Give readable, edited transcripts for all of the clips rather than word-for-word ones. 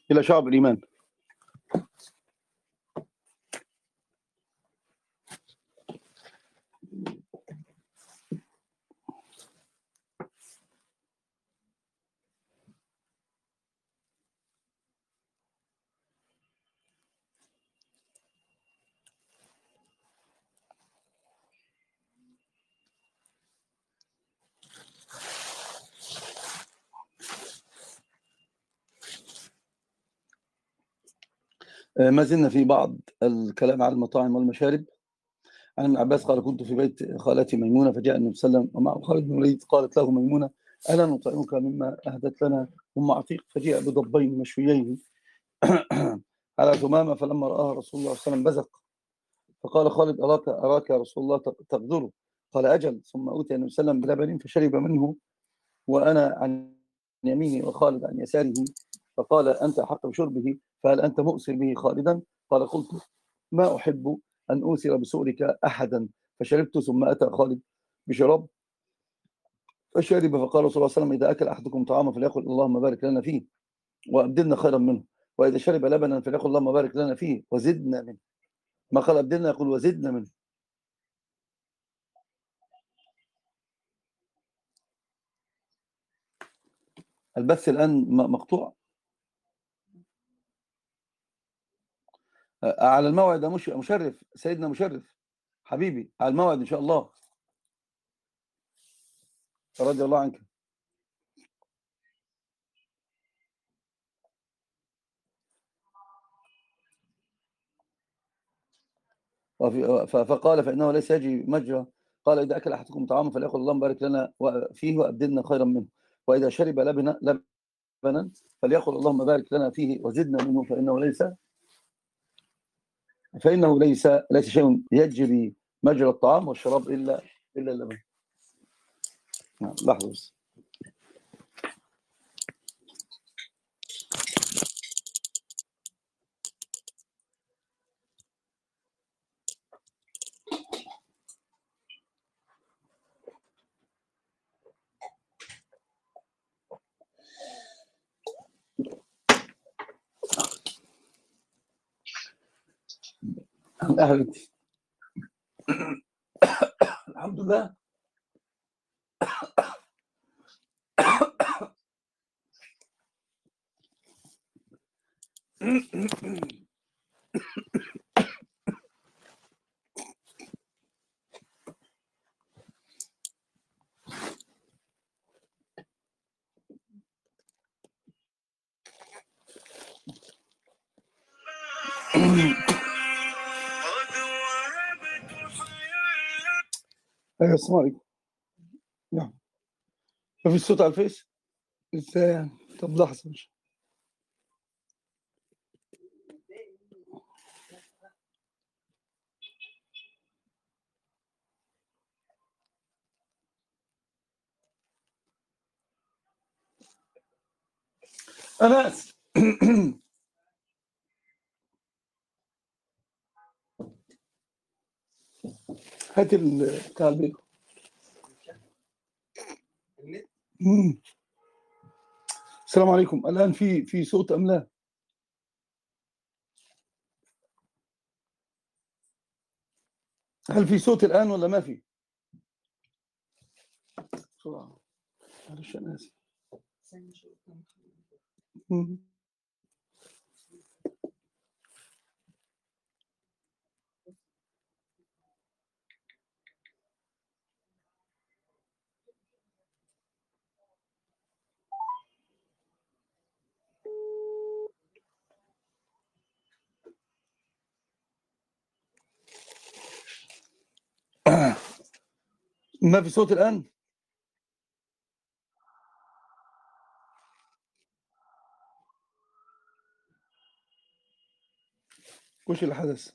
إلى شعب الإيمان. ما زلنا في بعض الكلام على المطاعم والمشارب. عن ابن عباس قال: كنت في بيت خالتي ميمونة، فجاء النبي صلى الله عليه وسلم ومعه خالد بن الوليد، قالت له ميمونة: ألا نطعمك مما أهدت لنا أم عتيق؟ فجاء بضبين مشويين على ثمامة، فلما رآها رسول الله صلى الله عليه وسلم بزق، فقال خالد: أراك يا رسول الله تغدره؟ قال: أجل. ثم أوتي النبي صلى الله عليه وسلم بلبن فشرب منه، وأنا عن يميني وخالد عن يساره، فقال: أنت أحق بشربه، فهل أنت مؤسر به خالدا؟ قال: قلت: ما أحب أن أوسر بسؤرك أحدا. فشربت. ثم أتى خالد بشراب فشرب، فقال رسول الله صلى الله عليه وسلم: إذا أكل أحدكم طعاما فليقل اللهم بارك لنا فيه وأبدلنا خيرا منه، وإذا شرب لبنا فليقل اللهم بارك لنا فيه وزدنا منه. ما قال أبدلنا، يقول وزدنا منه. البث الآن مقطوع على الموعد. مشرف سيدنا، مشرف حبيبي، على الموعد إن شاء الله، رضي الله عنك. فقال: فإنه ليس يجري مجرى. قال: إذا أكل أحدكم طعاما فليقل اللهم بارك لنا فيه وأبدلنا خيرا منه، وإذا شرب لبنا فليقل اللهم بارك لنا فيه وزدنا منه، فإنه ليس شيء يجري مجرى الطعام والشراب إلا اللبن. لحظة بس. أهلتي الحمد لله. أيوة، السلام عليكم. نعم. ما في صوت على الفيس ازاي يعني؟ طب لحظة مش أنا آسف. هات بتاع البيت. السلام عليكم. الآن في صوت أم لا؟ هل في صوت الآن ولا ما في؟ بسرعة، معلش أنا آسف. ما في صوت الآن؟ وش اللي حدث؟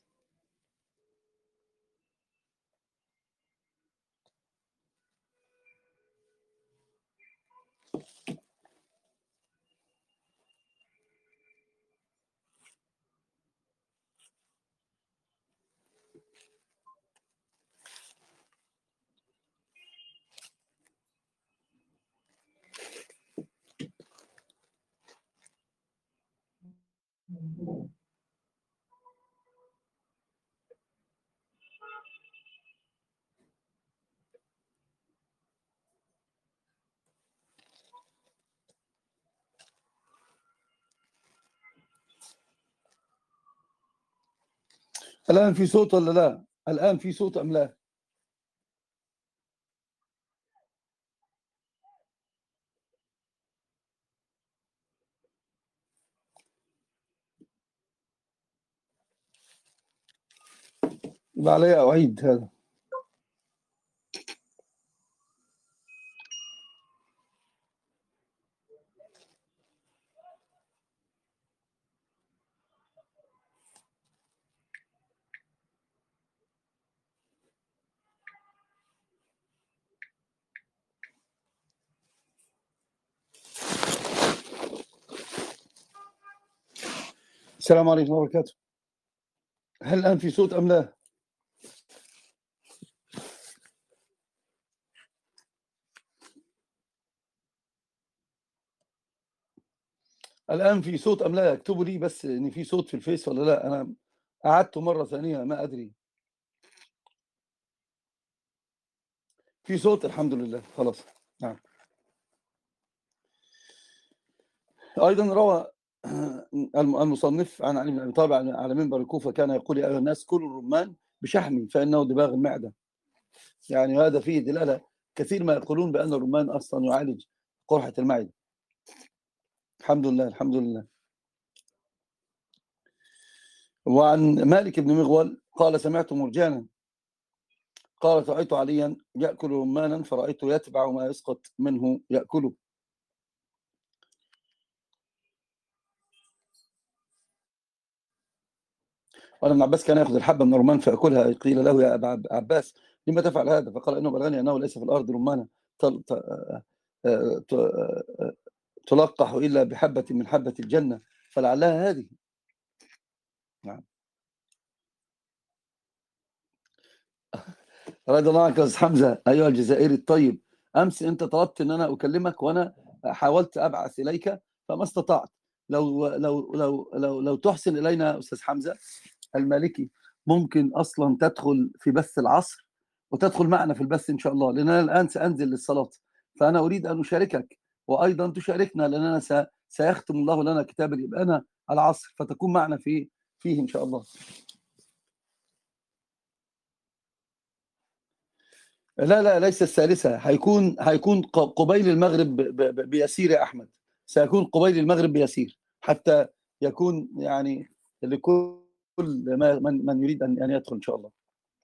الآن في صوت ولا لا؟ الآن في صوت أم لا؟ يبقى علي أعيد هذا. السلام عليكم ورحمة الله وبركاته. هل الآن في صوت أم لا؟ الآن في صوت أم لا؟ اكتبوا لي بس إن في صوت في الفيس ولا لا. أنا أعدت مرة ثانية ما أدري. في صوت الحمد لله خلاص. نعم. أيضا روى المصنف عن علي بن أبي طالب على منبر الكوفة كان يقول: يا أيها الناس كلوا الرمان بشحم فإنه دباغ المعدة. يعني هذا فيه دلالة. كثير ما يقولون بأن الرمان أصلا يعالج قرحة المعدة. الحمد لله الحمد لله. وعن مالك بن مغول قال: سمعت مرجانا قال: رأيت عليا يأكل رمانا فرأيته يتبع ما يسقط منه يأكله. قال ابن عباس: كان يأخذ الحبة من الرمان فيأكلها. قيل له: يا أبا عباس لما تفعل هذا؟ فقال: إنه بلغني أنه ليس في الأرض رمانة تلقح إلا بحبة من حبة الجنة، فلعلها هذه. نعم. رضي الله عنك يا أستاذ حمزة أيها الجزائري الطيب. أمس أنت طلبت أن أنا أكلمك وأنا حاولت أبعث إليك فما استطعت. لو تحسن إلينا أستاذ حمزة المالكي، ممكن أصلا تدخل في بث العصر وتدخل معنا في البث إن شاء الله، لأن أنا الآن سأنزل للصلاة، فأنا أريد أن أشاركك وأيضا تشاركنا، لأننا سيختم الله لنا كتاب الإبانة على العصر، فتكون معنا فيه إن شاء الله. لا لا ليس الثالثة، هيكون قبيل المغرب بيسير يا أحمد. سيكون قبيل المغرب بيسير حتى يكون يعني لكل من يريد أن يدخل إن شاء الله.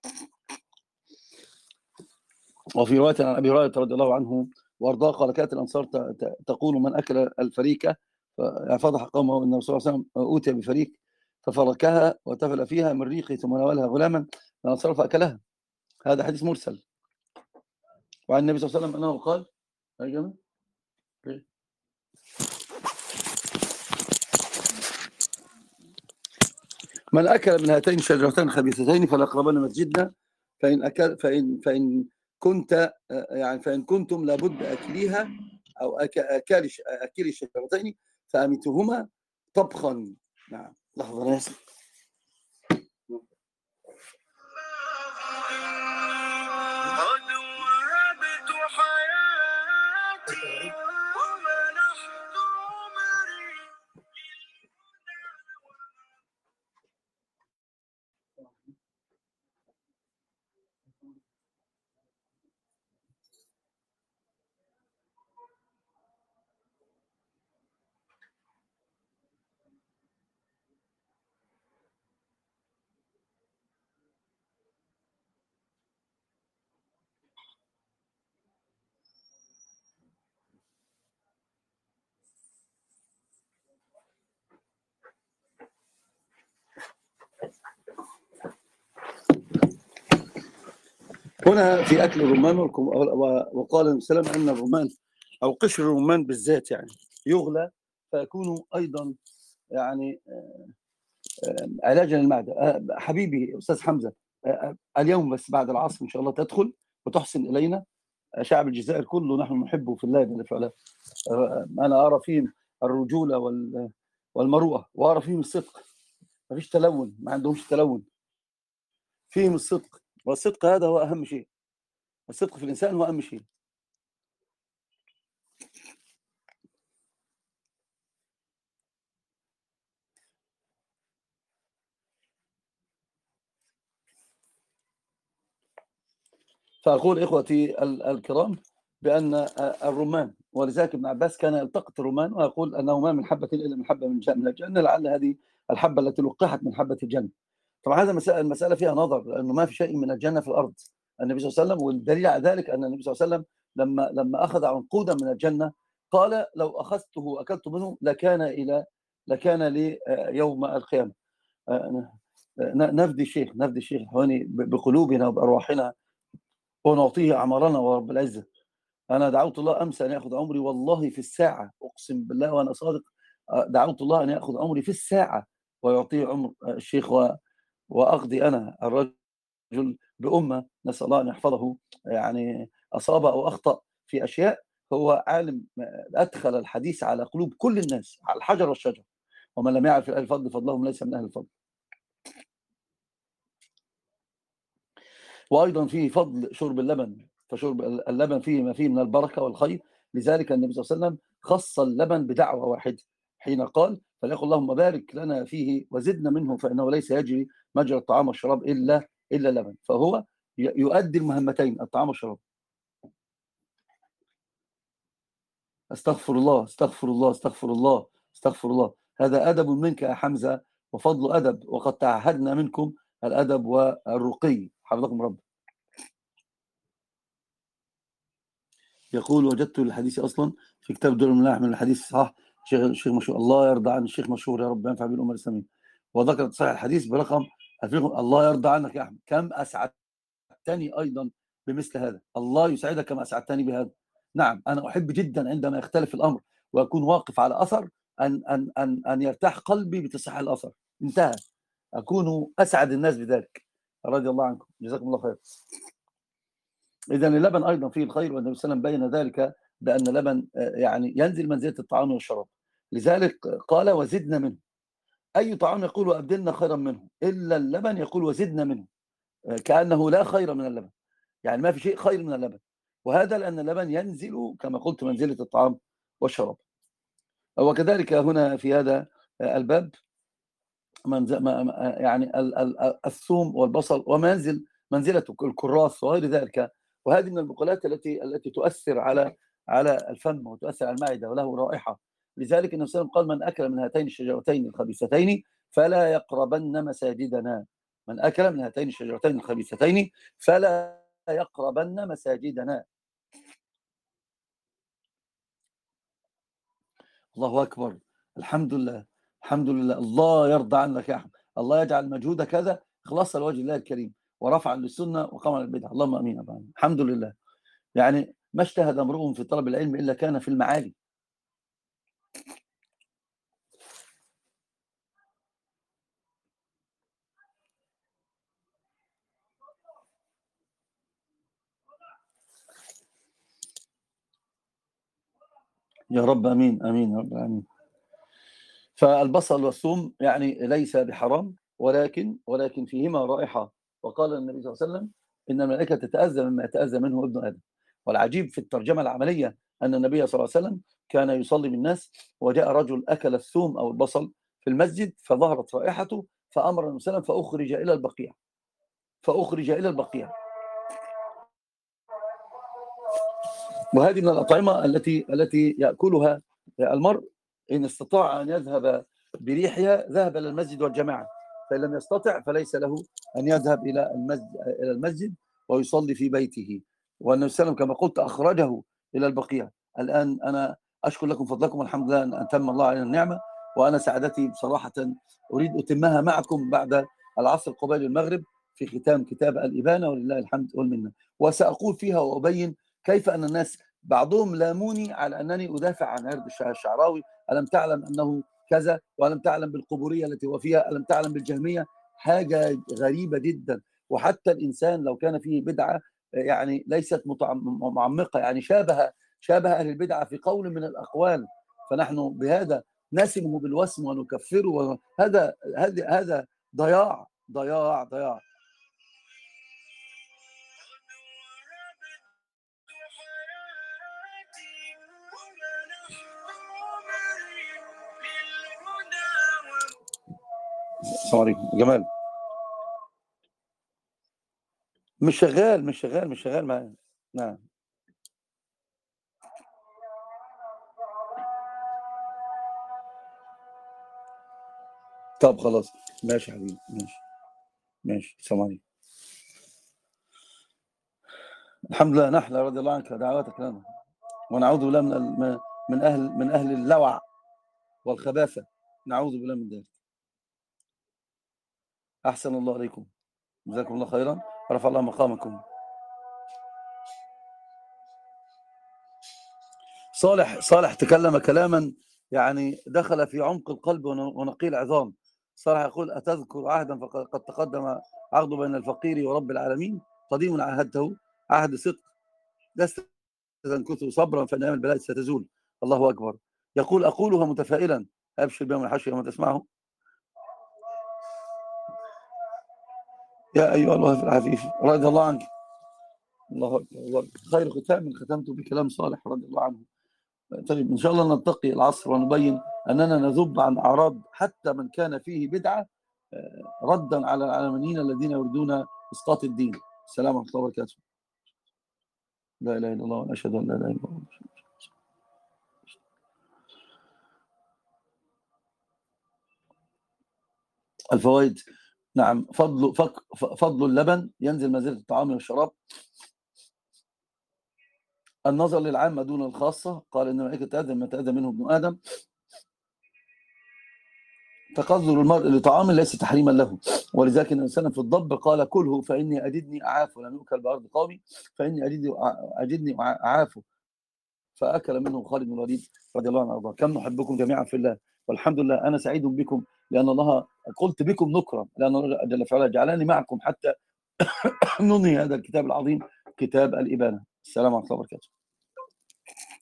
وفي رواية عن أبي هريرة رضي الله عنه وأرضاه قال: كانت الأنصار تقول: من أكل الفريكة فضح قومه أن الرسول صلى الله عليه وسلم أوتي بفريك ففركها وتفل فيها من ريقه ثم ناولها غلاما الأنصار فأكلها. هذا حديث مرسل. وعن النبي صلى الله عليه وسلم أنه قال: من أكل من هاتين الشجرتين خبيثتين فليقربن مسجدنا، فإن كنت يعني فإن كنتم لابد أكليها أو أكل الشجرتين فأميتهما طبخا. نعم. لحظة أنا آسف. هنا في أكل الرمان وقال النبي صلى الله عليه وسلم أن الرمان أو قشر الرمان بالذات يعني يغلى فيكون أيضا يعني علاجا للمعدة. حبيبي أستاذ حمزة، اليوم بس بعد العصر إن شاء الله تدخل وتحسن إلينا. شعب الجزائر كله نحن نحبه في الله جل وعلا. أنا أرى فيهم الرجولة والمروءة، وأرى فيهم الصدق. ما فيش تلون، ما عندهمش تلون، فيهم الصدق، والصدق هذا هو أهم شيء. الصدق في الإنسان هو أهم شيء. فأقول إخوتي الكرام بأن الرمان، ولذلك ابن عباس كان يلتقط الرمان ويقول أنه ما من حبة إلا من حبة من الجنة، لعل هذه الحبة التي لقحت من حبة الجنة. طبعا هذا المسألة فيها نظر، لأنه ما في شيء من الجنة في الأرض. النبي صلى الله عليه وسلم، والدليل على ذلك أن النبي صلى الله عليه وسلم لما أخذ عنقودا من الجنة قال لو أخذته وأكلت منه لكان لي يوم القيامة. نفدي الشيخ حواني بقلوبنا وبأرواحنا ونعطيه أعمارنا ورب العزة. أنا دعوت الله أمس أن يأخذ عمري، والله في الساعة، أقسم بالله وأنا صادق، دعوت الله أن يأخذ عمري في الساعة ويعطيه عمر الشيخ، وأقضي أنا الرجل بأمة نسأل الله أن يحفظه، يعني أصاب أو أخطأ في أشياء. هو عالم أدخل الحديث على قلوب كل الناس، على الحجر والشجر، ومن لم يعرف أهل الفضل فضلهم ليس من أهل الفضل. وأيضا فيه فضل شرب اللبن، فشرب اللبن فيه ما فيه من البركة والخير. لذلك النبي صلى الله عليه وسلم خص اللبن بدعوة واحدة حين قال فليقل اللهم بارك لنا فيه وزدنا منه، فإنه ليس يجري مجرى الطعام والشراب إلا اللبن، فهو يؤدي المهمتين، الطعام والشراب. استغفر الله استغفر الله استغفر الله استغفر الله. هذا أدب منك يا حمزة، وفضل أدب، وقد تعهدنا منكم الأدب والرقي، حفظكم رب. يقول وجدت الحديث أصلا في كتاب دور الملاح من الحديث صح الشيخ مشهور، الله يرضى عن الشيخ مشهور، يا رب ينفع بالأمة الإسلامية. وذكرت صحيح الحديث برقم 2000. الله يرضى عنك يا أحمد، كم أسعدتني أيضا بمثل هذا. الله يسعدك كما أسعدتني بهذا. نعم، أنا أحب جدا عندما يختلف الأمر وأكون واقف على أثر أن يرتاح قلبي بتصحيح الأثر. انتهى، أكون أسعد الناس بذلك. رضي الله عنكم، جزاكم الله خير. إذا اللبن أيضا فيه الخير، والنبي صلى الله عليه وسلم بين ذلك بأن اللبن يعني ينزل منزلة الطعام والشراب. لذلك قال وزدنا منه. أي طعام يقول وأبدلنا خيرا منه، إلا اللبن يقول وزدنا منه، كأنه لا خير من اللبن، يعني ما في شيء خير من اللبن. وهذا لأن اللبن ينزل كما قلت منزلة الطعام والشراب. وكذلك هنا في هذا الباب يعني الثوم والبصل ومنزل منزلته الكراث وغير ذلك. وهذه من البقولات التي تؤثر على الفم وتؤثر على المعدة وله رائحة. لذلك النبي صلى الله عليه وسلم قال من أكل من هاتين الشجرتين الخبيثتين فلا يقربن مساجدنا. من أكل من هاتين الشجرتين الخبيثتين فلا يقربن مساجدنا. الله أكبر، الحمد لله الحمد لله. الله يرضى عنك يا أحمد، الله يجعل مجهودك هذا خلاصا لوجه الله الكريم ورفعا للسنة وقاما للبدعة، اللهم أمين أبعا. الحمد لله. يعني ما اجتهد امرؤ في طلب العلم إلا كان في المعالي. يا رب أمين أمين يا رب أمين. فالبصل والثوم يعني ليس بحرام، ولكن فيهما رائحة. وقال النبي صلى الله عليه وسلم إن الملائكة تتأذى مما يتأذى منه ابن آدم. والعجيب في الترجمة العملية أن النبي صلى الله عليه وسلم كان يصلي بالناس، وجاء رجل أكل الثوم أو البصل في المسجد فظهرت رائحته، فأمر النبي صلى الله عليه وسلم فأخرج إلى البقيع. وهذه من الأطعمة التي يأكلها المرء إن استطاع أن يذهب بريحها ذهب إلى المسجد والجماعة، فإن لم يستطع فليس له أن يذهب إلى المسجد ويصلي في بيته. والنبي صلى الله عليه وسلم كما قلت أخرجه إلى البقيع. الآن أنا أشكر لكم فضلكم، والحمد لله أن أتم الله علينا النعمة، وأنا سعادتي بصراحة أريد أتمها معكم بعد العصر قبيل المغرب في ختام كتاب الإبانة، ولله الحمد والمنة. وسأقول فيها وأبين كيف أن الناس بعضهم لاموني على أنني أدافع عن عرض الشعراوي، ألم تعلم أنه كذا، وألم تعلم بالقبورية التي هو فيها، ألم تعلم بالجهمية. حاجة غريبة جدا. وحتى الإنسان لو كان فيه بدعة يعني ليست معمقة، يعني شابه أهل البدعة في قول من الأقوال، فنحن بهذا نسمه بالوسم ونكفره. هذا ضياع ضياع ضياع. السلام عليكم جمال. مش شغال معايا. نعم. طب خلاص، ماشي يا حبيبي، ماشي السلام عليكم. الحمد لله، نحلة رضي الله عنك دعواتك لنا، ونعوذ بالله من أهل اللوع والخباثة، نعوذ بالله من ذلك. أحسن الله عليكم، جزاكم الله خيرا، رفع الله مقامكم. صالح تكلم كلاما يعني دخل في عمق القلب ونقي العظام. صالح يقول: أتذكر عهدا فقد تقدم عقد بين الفقير ورب العالمين، قديم عاهدته عهد صدق، لست تنكثه صبرا فإن أيام البلاء ستزول. الله أكبر. يقول: أقولها متفائلا أبشر بيوم الحشر يوم تسمعه. يا أيها الوهاب العفيف رضي الله عنك. الله أكبر. خير ختام ختمت بكلام صالح رضي الله عنه. طيب إن شاء الله نتقي العصر ونبين أننا نذب عن أعراض حتى من كان فيه بدعة، ردا على العلمانيين الذين يريدون إسقاط الدين. السلام ورحمة الله وبركاته. لا إله إلا الله وأشهد أن لا إله إلا الله. الفوائد. نعم. فضل اللبن ينزل منزلة الطعام والشراب. النظر للعامة دون الخاصة، قال إن الملائكة تأذن ما تأذى منه ابن آدم. تقذر المرء لطعام ليس تحريما له، ولذلك الإنسان في الضب قال: كله فإني أجدني أعاف، ولم يؤكل بأرض قومي فإني أجدني أعاف، فأكل منه خالد بن الوليد رضي الله عنه وارضاه. كم نحبكم جميعا في الله، والحمد لله أنا سعيد بكم، لأن الله قلت بكم نكرا، لأن الله جل وعلا جعلني معكم حتى ننهي هذا الكتاب العظيم، كتاب الإبانة. السلام عليكم ورحمة الله وبركاته.